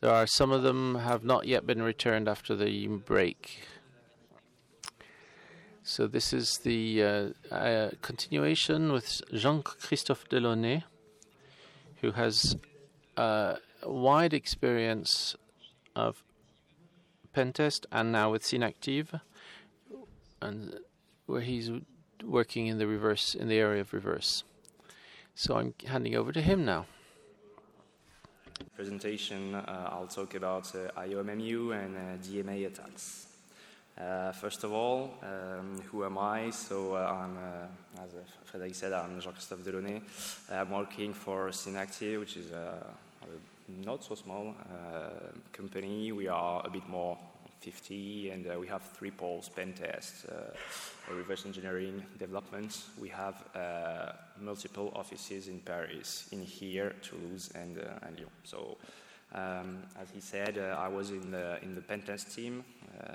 There are some of them have not yet been returned after the break. So this is the continuation with Jean-Christophe Delaunay, who has a wide experience of pentest and now with Synactive, and where he's working in the area of reverse. So I'm handing over to him now. Presentation, I'll talk about IOMMU and DMA attacks. First of all, who am I? So I'm, as Frédéric said, I'm Jean-Christophe Delaunay. I'm working for Synactive, which is a not so small company. We are a bit more 50, and we have 3 poles: pentest, reverse engineering, development. We have multiple offices in Paris, in here, Toulouse, and Lyon. So, as he said, I was in the pentest team.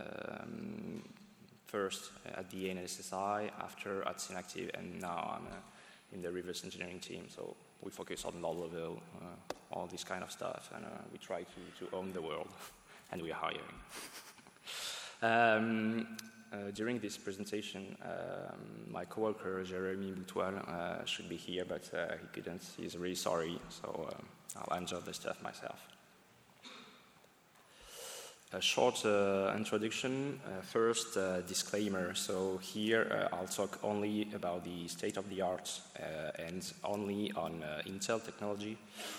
First at the NSSI, after at Synactive, and now I'm in the reverse engineering team. So we focus on low level, all this kind of stuff, and we try to own the world, and we are hiring. During this presentation, my coworker Jeremy Boutoil should be here, but he couldn't. He's really sorry, so I'll answer the stuff myself. A short introduction. First, disclaimer. So here I'll talk only about the state of the art and only on Intel technology.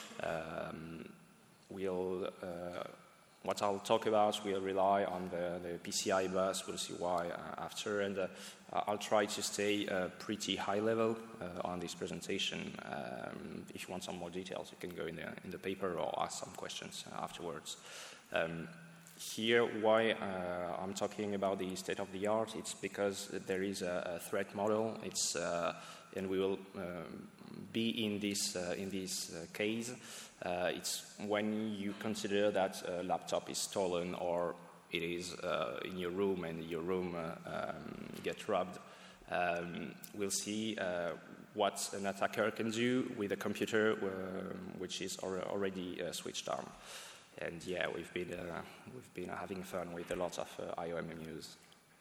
What I'll talk about will rely on the PCI bus. We'll see why after, and I'll try to stay pretty high level on this presentation. If you want some more details, you can go in the paper or ask some questions afterwards. Here, why I'm talking about the state of the art, it's because there is a threat model. It's and we will be in this case. It's when you consider that a laptop is stolen or it is in your room and your room gets robbed. We'll see what an attacker can do with a computer which is already switched on. And yeah, we've been having fun with a lot of IOMMUs.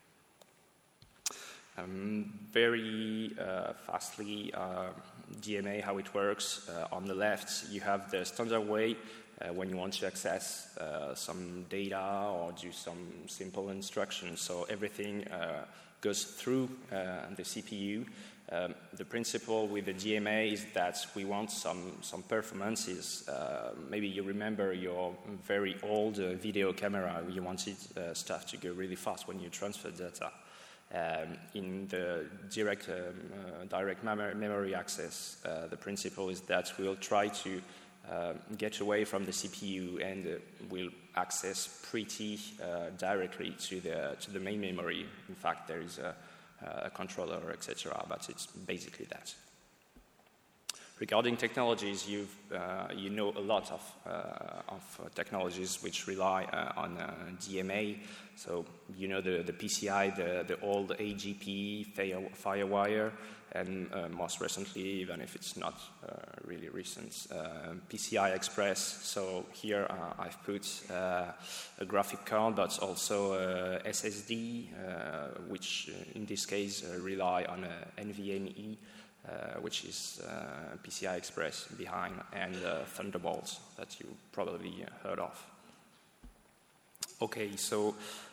Very fastly, DMA, how it works. On the left, you have the standard way when you want to access some data or do some simple instructions. So everything goes through the CPU. The principle with the DMA is that we want some performances. Maybe you remember your very old video camera. You wanted stuff to go really fast when you transfer data. In the direct memory access, the principle is that we'll try to get away from the CPU and we'll access pretty directly to the main memory. In fact, there is a controller, etc., but it's basically that. Regarding technologies, you know a lot of technologies which rely on DMA. So you know the PCI, the old AGP, FireWire, and most recently, even if it's not really recent, PCI Express. So here I've put a graphic card, but also SSD, which in this case rely on NVMe. Which is PCI Express behind, and Thunderbolt that you probably heard of. Okay, so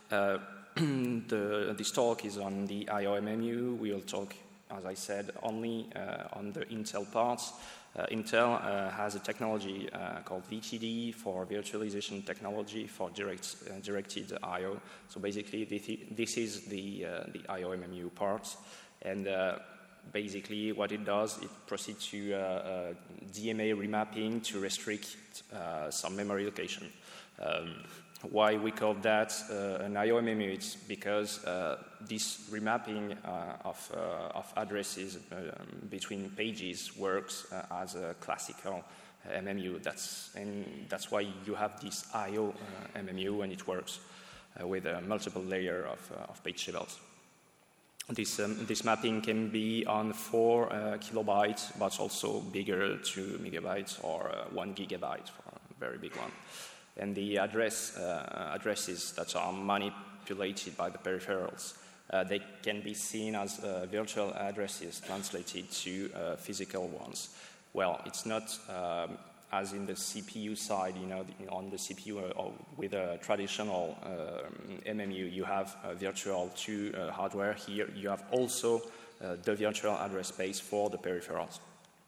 this talk is on the IOMMU. We'll talk, as I said, only on the Intel parts. Intel has a technology called VTD for virtualization technology for directed I/O. So basically, this is the IOMMU part, and basically, what it does, it proceeds to DMA remapping to restrict some memory location. Why we call that an IOMMU? It's because this remapping of addresses between pages works as a classical MMU. That's why you have this IO MMU, and it works with a multiple layer of page tables. This mapping can be on 4 kilobytes, but also bigger, 2 megabytes or 1 gigabyte for a very big one. and the addresses that are manipulated by the peripherals. They can be seen as virtual addresses translated to physical ones. Well, it's not as in the CPU side, on the CPU with a traditional MMU, you have virtual to hardware. Here you have also the virtual address space for the peripherals.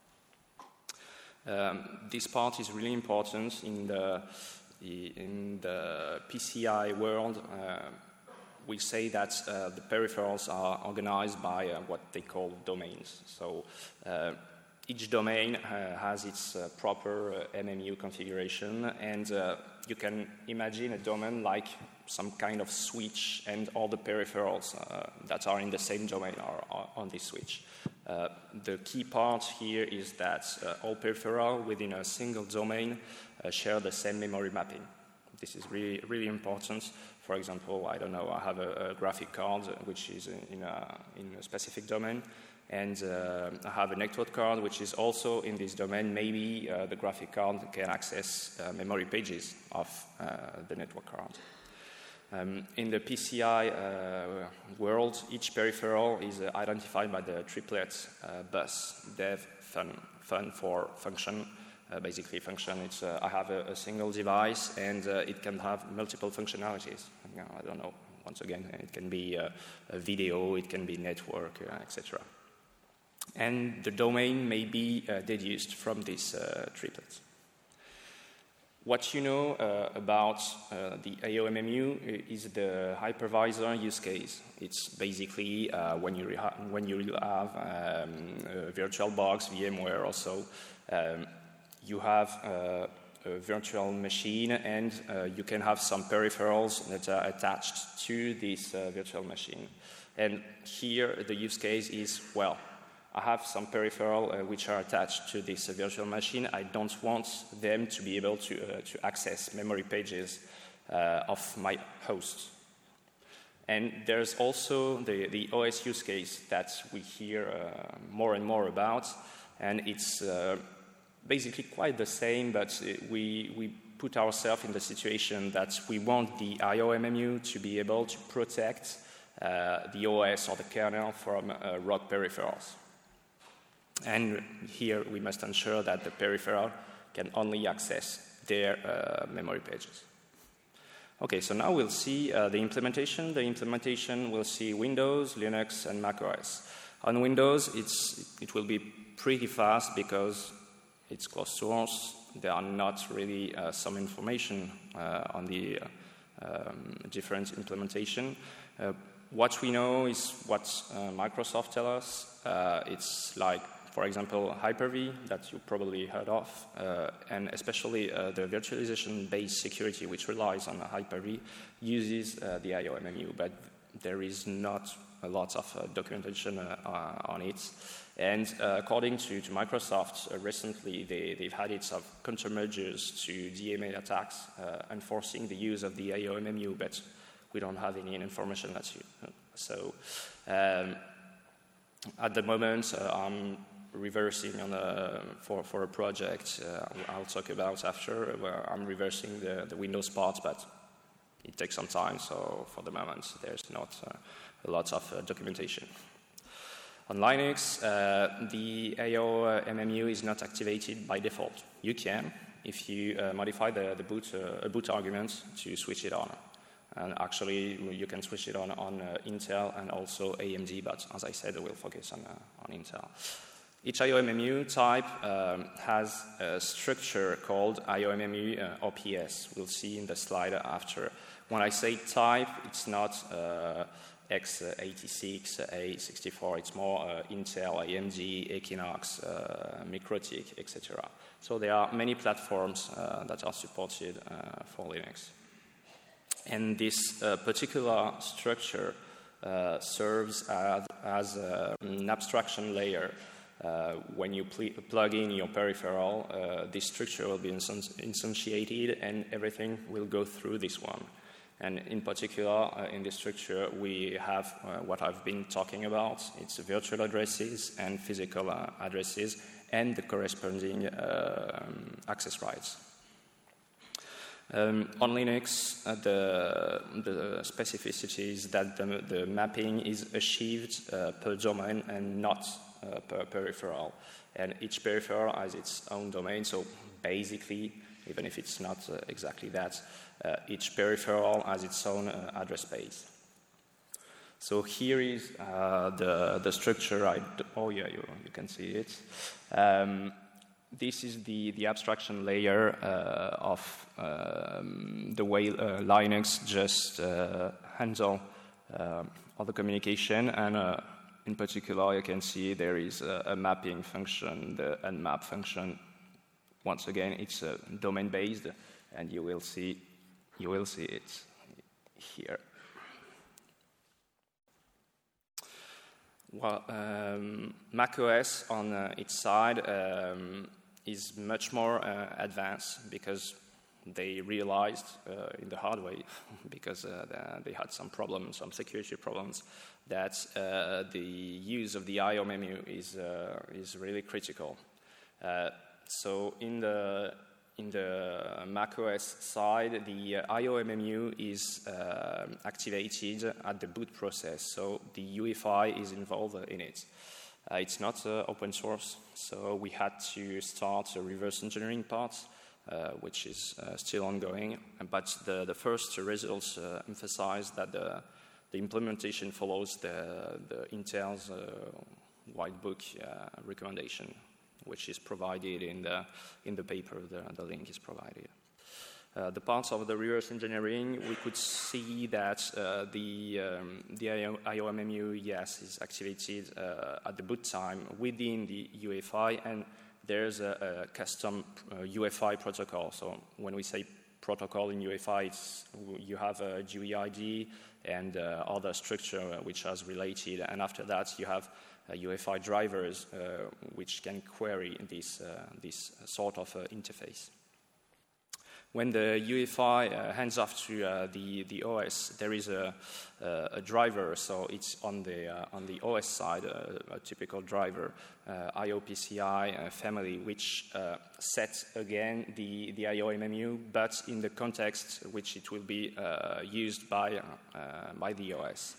This part is really important in the PCI world. We say that the peripherals are organized by what they call domains. So each domain has its proper MMU configuration, and you can imagine a domain like some kind of switch, and all the peripherals that are in the same domain are on this switch. The key part here is that all peripherals within a single domain share the same memory mapping. This is really, really important. For example, I don't know, I have a graphic card which is in a specific domain, and I have a network card which is also in this domain. Maybe the graphic card can access memory pages of the network card. In the PCI world, each peripheral is identified by the triplet bus, dev, fun for function. Basically, function, it's I have a single device, and it can have multiple functionalities. I don't know, once again, it can be a video, it can be network, etc. And the domain may be deduced from these triplets. What you know about the IOMMU is the hypervisor use case. It's basically when you have a virtual box, VMware or so, you have a virtual machine, and you can have some peripherals that are attached to this virtual machine. And here the use case is, well, I have some peripheral which are attached to this virtual machine. I don't want them to be able to access memory pages of my host. And there's also the OS use case that we hear more and more about, and it's basically quite the same, but we put ourselves in the situation that we want the IOMMU to be able to protect the OS or the kernel from rogue peripherals. And here we must ensure that the peripheral can only access their memory pages. Okay, so now we'll see the implementation. The implementation will see Windows, Linux, and macOS. On Windows, it will be pretty fast because it's closed source. There are not really some information on the different implementation. What we know is what Microsoft tells us. It's like, for example, Hyper-V that you probably heard of, and especially the virtualization-based security, which relies on Hyper-V, uses the IOMMU, but there is not a lot of documentation on it. And according to Microsoft, recently they've had it of countermeasures to DMA attacks, enforcing the use of the IOMMU, but we don't have any information that's you. So at the moment, I'm reversing for a project I'll talk about after, where I'm reversing the Windows part, but it takes some time, so for the moment there's not a lot of documentation. On Linux, the IOMMU is not activated by default. You can, if you modify the boot argument to switch it on. And actually, you can switch it on Intel and also AMD, but as I said, we'll focus on Intel. Each IOMMU type has a structure called IOMMU OPS. We'll see in the slide after. When I say type, it's not x86, A64, it's more Intel, AMD, Equinox, MikroTik, etc. So there are many platforms that are supported for Linux. And this particular structure serves as an abstraction layer. When you plug in your peripheral, this structure will be instantiated and everything will go through this one. And in particular, in this structure, we have what I've been talking about. It's virtual addresses and physical addresses and the corresponding access rights. On Linux, the specificity is that the mapping is achieved per domain and not per peripheral. And each peripheral has its own domain, so basically, even if it's not exactly that, each peripheral has its own address space. So here is the structure. Oh yeah, you can see it. This is the abstraction layer of the way Linux just handle all the communication, and in particular, you can see there is a mapping function, the unmap function. Once again, it's domain-based, and you will see it here. Well, macOS on its side is much more advanced because they realized in the hard way, because they had some problems, some security problems, that the use of the I/O menu is really critical. So in the macOS side, the I/O menu is activated at the boot process, so the UEFI is involved in it. It's not open source, so we had to start a reverse engineering part, which is still ongoing. But the first results emphasize that the implementation follows the Intel's white book recommendation, which is provided in the paper. The link is provided. The parts of the reverse engineering, we could see that the I/O menu, yes, is activated at the boot time within the UEFI, and there's a custom UEFI protocol. So when we say protocol in UEFI, you have a GUID and other structure which is related, and after that you have UEFI drivers which can query this sort of interface. When the UEFI hands off to the OS, there is a driver, so it's on the OS side, a typical driver, IOPCI family, which sets again the I/O menu, but in the context which it will be used by the OS.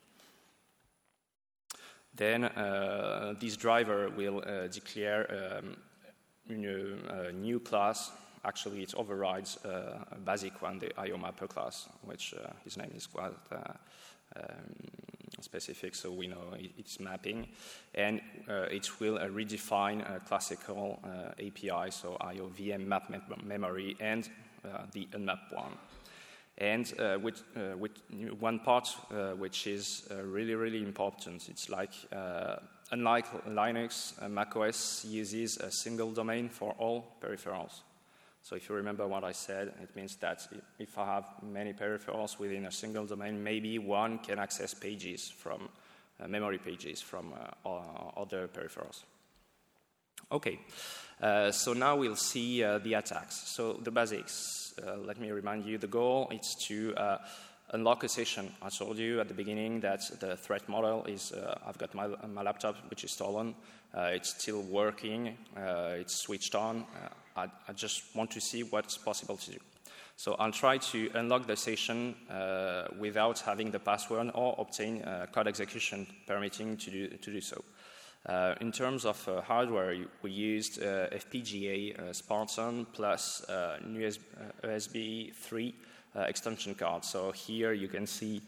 Then this driver will declare a new class. Actually, it overrides a basic one, the I/O mapper class, which his name is quite specific, so we know it's mapping. And it will redefine a classical API, so I/O VM map memory and the unmap one. And with one part which is really, really important, it's like, unlike Linux, macOS uses a single domain for all peripherals. So if you remember what I said, it means that if I have many peripherals within a single domain, maybe one can access pages from memory pages from other peripherals. Okay, so now we'll see the attacks. So the basics, let me remind you, the goal is to unlock a session. I told you at the beginning that the threat model is, I've got my laptop, which is stolen. It's still working. It's switched on. I just want to see what's possible to do. So I'll try to unlock the session without having the password or obtain code execution permitting to do so. In terms of hardware, we used FPGA Spartan plus USB 3 extension card. So here you can see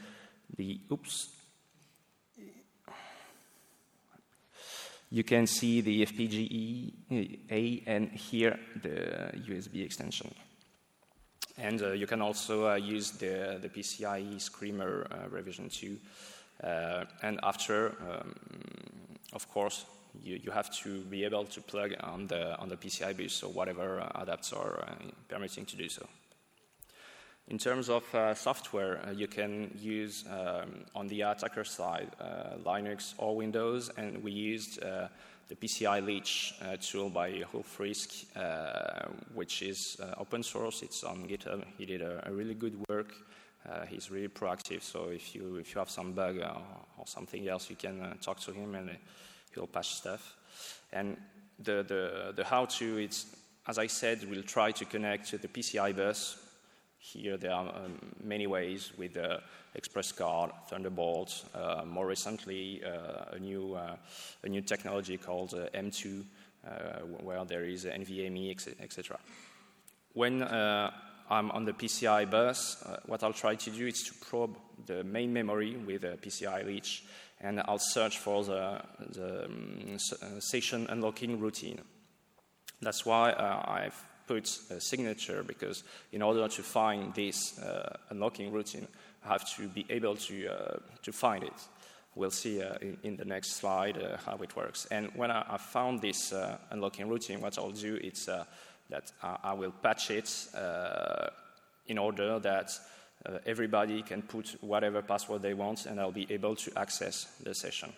you can see the FPGA and here the USB extension. And you can also use the PCIe Screamer revision 2. And after, of course, you have to be able to plug on the PCI bus, so whatever adapters are permitting to do so. In terms of software, you can use, on the attacker side, Linux or Windows, and we used the PCI Leech tool by Ulfrisk, which is open source. It's on GitHub. He did a really good work. He's really proactive, so if you have some bug or something else, you can talk to him and he'll patch stuff. And the how-to, it's, as I said, we'll try to connect to the PCI bus Here there are many ways with Express Card, Thunderbolt, more recently a new technology called M2, where there is NVMe, etc. When I'm on the PCI bus, what I'll try to do is to probe the main memory with a PCI leech, and I'll search for the session unlocking routine. That's why I've put a signature, because in order to find this unlocking routine, I have to be able to find it. We'll see in the next slide how it works. And when I found this unlocking routine, what I'll do is that I will patch it in order that everybody can put whatever password they want, and I'll be able to access the session.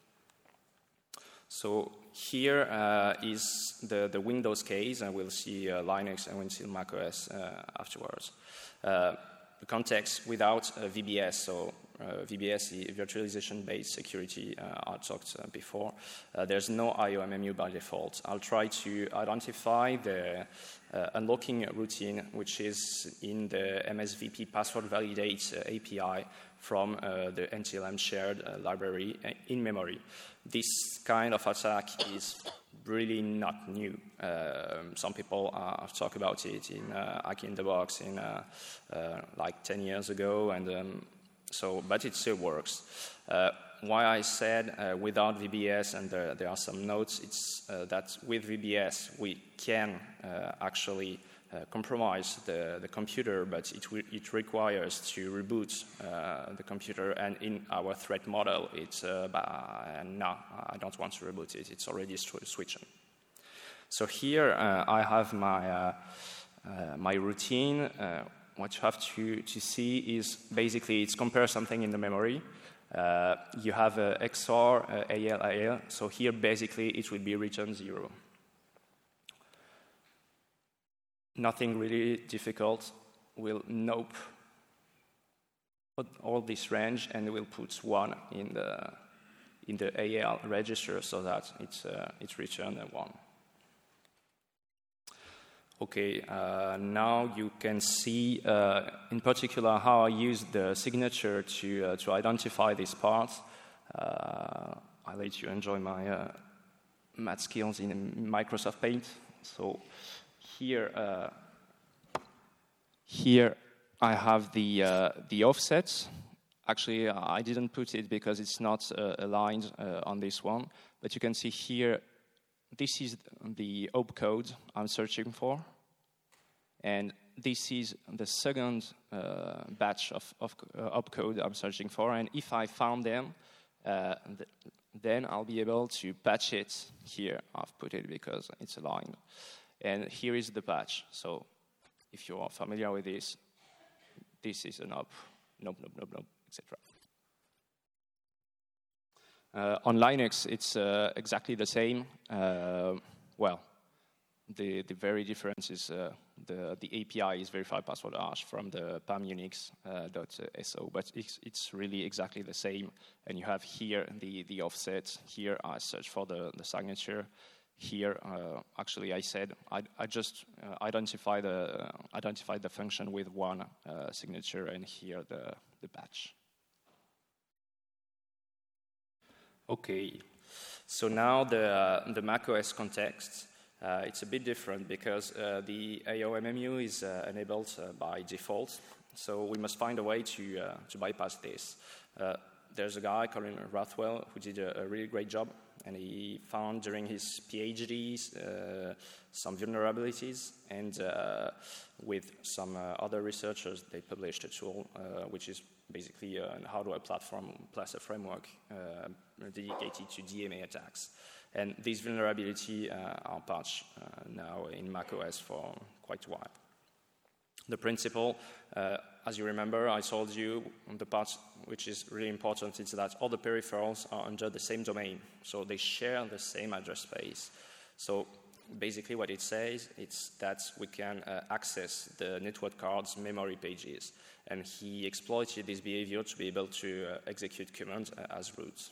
So here is the Windows case, and we'll see Linux and we'll see macOS afterwards. The context without VBS, so VBS, the virtualization-based security I talked before. There's no IOMMU by default. I'll try to identify the unlocking routine, which is in the MSVP password validate API from the NTLM shared library in memory. This kind of attack is really not new. Some people have talked about it in Hack in the Box in like 10 years ago, and but it still works. Why I said without VBS, and there are some notes, it's that with VBS we can actually compromise the computer, but it requires to reboot the computer, and in our threat model, it's no, I don't want to reboot it, it's already switching. So here I have my routine. What you have to see is basically it's compare something in the memory. You have XOR, AL, so here basically it will be return 0. Nothing really difficult. We'll nope all this range, and we'll put 1 in the AL register so that it's returned 1. Okay, now you can see in particular how I use the signature to identify this part. I'll let you enjoy my math skills in Microsoft Paint. So here I have the offset. Actually, I didn't put it because it's not aligned on this one, but you can see here, this is the opcode I'm searching for, and this is the second batch of opcode I'm searching for, and if I found them, then I'll be able to patch it here. I've put it because it's aligned. And here is the patch. So if you are familiar with this, this is an up, nope, etc. On Linux, it's exactly the same. Well, the very difference is the API is verified password hash from the PAM Unix.so, but it's really exactly the same. And you have here the offset. Here I search for the signature. Here, actually, I said I just identified the function with 1 signature, and here the batch. Okay, so now the macOS context, it's a bit different because the IOMMU is enabled by default. So we must find a way to bypass this. There's a guy called Rothwell who did a really great job, and he found during his PhD some vulnerabilities, and with some other researchers, they published a tool which is basically a hardware platform plus a framework dedicated to DMA attacks. And these vulnerabilities are patched now in macOS for quite a while. The principle, as you remember, I told you the part which is really important is that all the peripherals are under the same domain, so they share the same address space. So basically what it says is that we can access the network card's memory pages, and he exploited this behavior to be able to execute commands as root.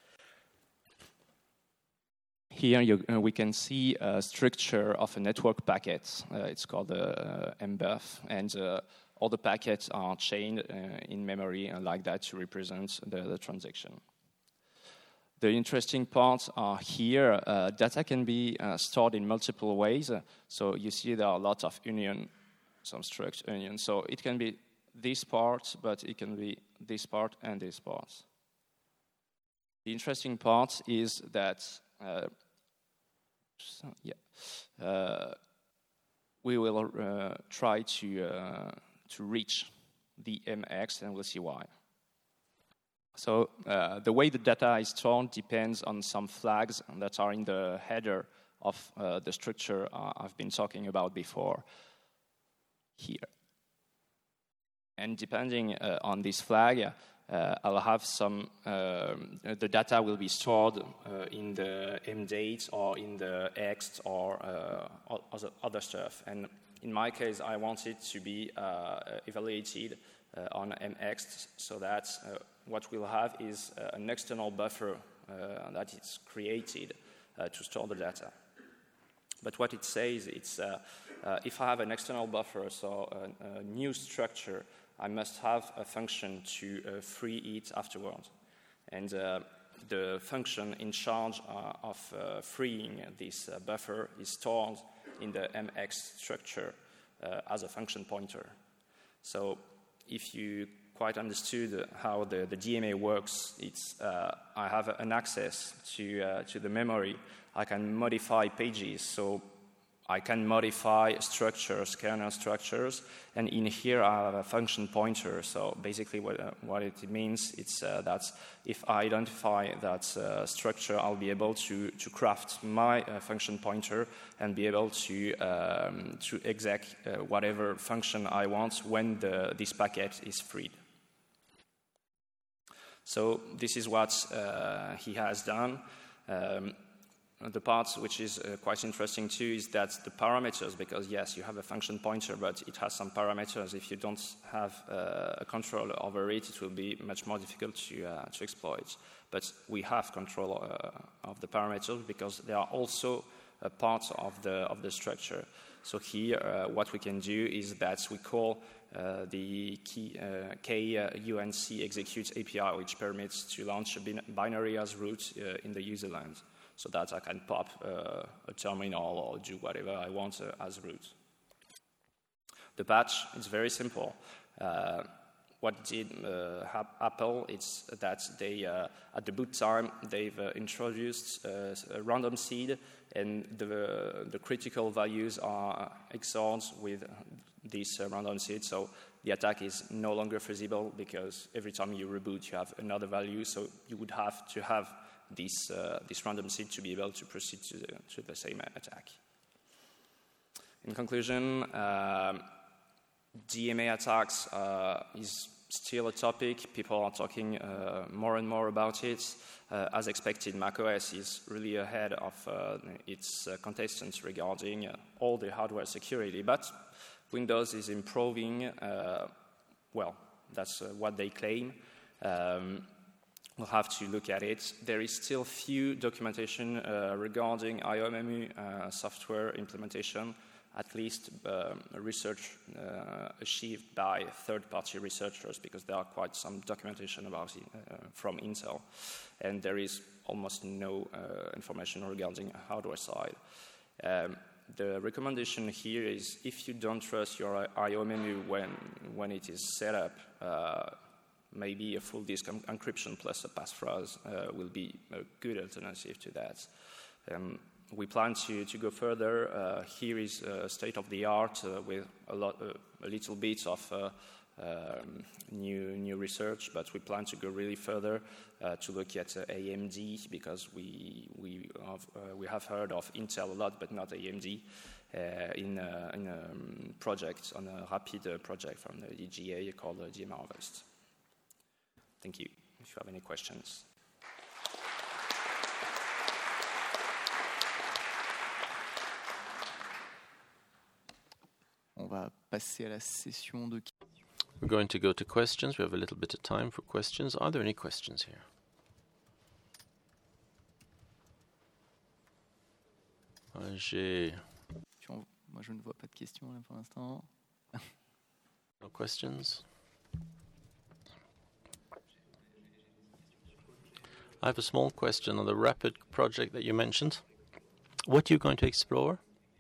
Here we can see a structure of a network packet. It's called mbuf, and all the packets are chained in memory and like that to represent the transaction. The interesting parts are here. Data can be stored in multiple ways. So you see there are a lot of union, some struct union. So it can be this part, but it can be this part and this part. The interesting part is that we will try to reach the MX, and we'll see why. So the way the data is stored depends on some flags that are in the header of the structure I've been talking about before here. And depending on this flag, I'll have some, the data will be stored in the mdate or in the ext or other stuff. And in my case, I want it to be evaluated on mxt, so that what we'll have is an external buffer that is created to store the data. But what it says, it's if I have an external buffer, so a new structure, I must have a function to free it afterwards. And the function in charge of freeing this buffer is stored in the mx structure as a function pointer. So if you quite understood how the DMA works, it's I have an access to the memory. I can modify pages, so I can modify structures, kernel structures, and in here I have a function pointer. So basically what it means, it's that if I identify that structure, I'll be able to craft my function pointer and be able to exec whatever function I want when this packet is freed. So this is what he has done. The part which is quite interesting too is that the parameters, because yes, you have a function pointer, but it has some parameters. If you don't have a control over it, it will be much more difficult to exploit. But we have control of the parameters because they are also a part of the structure. So here, what we can do is that we call the kunc execute API, which permits to launch a binary as root in the user land, so that I can pop a terminal or do whatever I want as root. The patch is very simple. What did Apple, it's that they, at the boot time, they've introduced a random seed, and the critical values are XORed with this random seed, so the attack is no longer feasible because every time you reboot, you have another value, so you would have to have this random seed to be able to proceed to the same attack. In conclusion, DMA attacks is still a topic. People are talking more and more about it. As expected, macOS is really ahead of its contestants regarding all the hardware security, but Windows is improving. Well, that's what they claim. We'll have to look at it. There is still few documentation regarding IOMMU software implementation, at least research achieved by third-party researchers, because there are quite some documentation about it from Intel. And there is almost no information regarding hardware side. The recommendation here is if you don't trust your IOMMU when it is set up, maybe a full disk encryption plus a passphrase will be a good alternative to that. We plan to go further. Here is state of the art with a little bit of new research, but we plan to go really further to look at AMD, because we have heard of Intel a lot, but not AMD in a project, on a rapid project from the DGA called DMA Harvest. Thank you. If you have any questions. On va passer à la session de... We're going to go to questions. We have a little bit of time for questions. Are there any questions here? Moi, je ne vois pas de questions là pour l'instant. No questions? I have a small question on the RAPID project that you mentioned. What are you going to explore?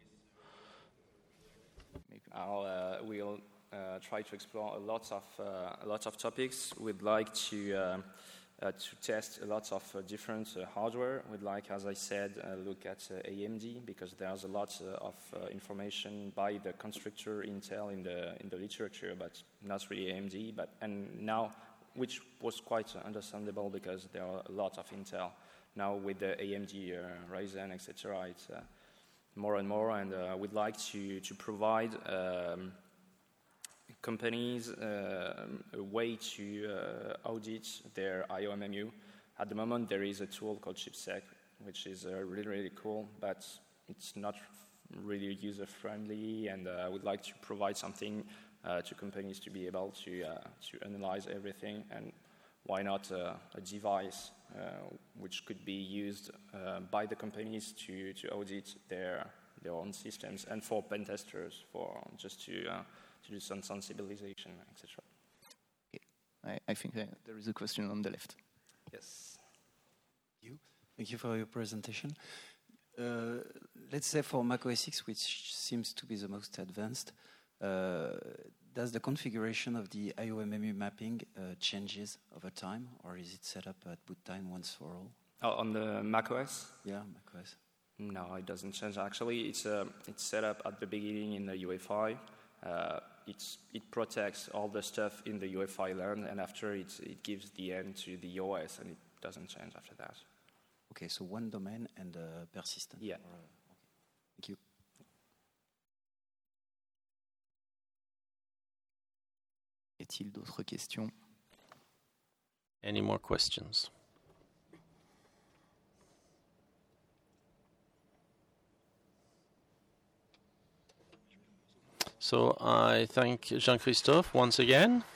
We'll try to explore a lot of topics. We'd like to test a lot of different hardware. We'd like, as I said, look at AMD, because there's a lot of information by the constructor Intel in the literature, but not really AMD. And now, which was quite understandable because there are a lot of Intel. Now with the AMD, Ryzen, etc., it's more and more, and we'd like to provide companies a way to audit their IOMMU. At the moment, there is a tool called ChipSec, which is really, really cool, but it's not really user-friendly, and we'd like to provide something to companies to be able to analyze everything, and why not a device which could be used by the companies to audit their own systems, and for pen testers, for just to do some sensibilization, etc. Okay. I think there is a question on the left. Yes. Thank you for your presentation. Let's say for Mac OS X, which seems to be the most advanced, does the configuration of the IOMMU mapping changes over time, or is it set up at boot time once for all? On the Mac OS? Yeah, Mac OS. No, it doesn't change. Actually, it's set up at the beginning in the UEFI. It protects all the stuff in the UEFI land, and after it gives the end to the OS, and it doesn't change after that. Okay, so one domain and persistent. Yeah. Okay. Thank you. Y a-t-il d'autres questions? Any more questions? So I thank Jean-Christophe once again.